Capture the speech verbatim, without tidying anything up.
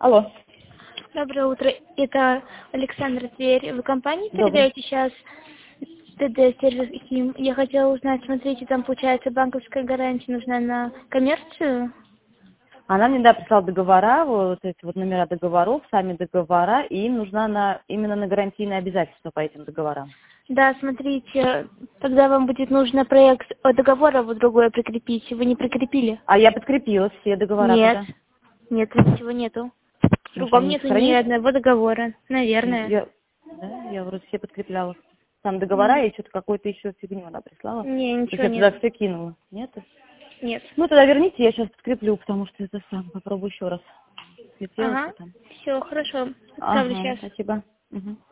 Алло. Доброе утро. Это Александр Тверь. Вы компании Доброе. передаете сейчас ТД сервис ХИМ? Я хотела узнать, смотрите, там получается банковская гарантия нужна на коммерцию? Она мне, да, прислала договора, вот эти вот номера договоров, сами договора, и им нужна на, именно на гарантийные обязательства по этим договорам. Да, смотрите, тогда вам будет нужно проект э, договора вот другое прикрепить. Вы не прикрепили? А я подкрепила все договора Нет. туда. Нет, ничего нету. В Может, другом они не нету ни сохранились? одного договора. Ну, Наверное. Я, да, я вроде все подкрепляла. Там договора, и что-то какую-то еще фигню она прислала. Не, То есть ничего я туда нет. все кинула. Нет? Нет. Ну, тогда верните, я сейчас подкреплю, потому что это сам. Попробую еще раз. Слетело Ага. что там. Все, хорошо. Отправлю Ага, сейчас. спасибо. Угу.